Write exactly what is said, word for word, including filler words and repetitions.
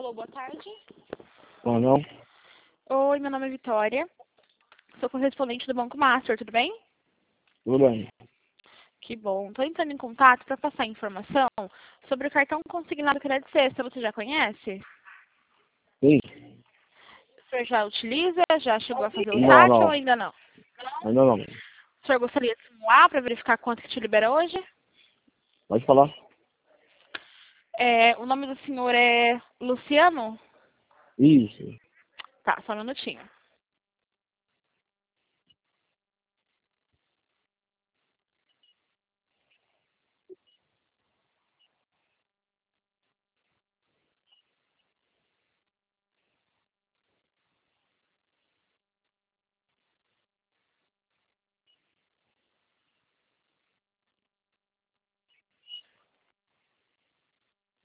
Alô, boa tarde. Não, não. Oi, meu nome é Vitória. Sou correspondente do Banco Master, tudo bem? Tudo bem. Que bom. Estou entrando em contato para passar informação sobre o cartão consignado Crédito Sexta. Você já conhece? Sim. O senhor já utiliza? Já chegou a fazer o Não, saque não. ou ainda não? Ainda não. O senhor gostaria de simular para verificar quanto que te libera hoje? Pode falar? É, o nome do senhor é Luciano? Isso. Tá, só um minutinho.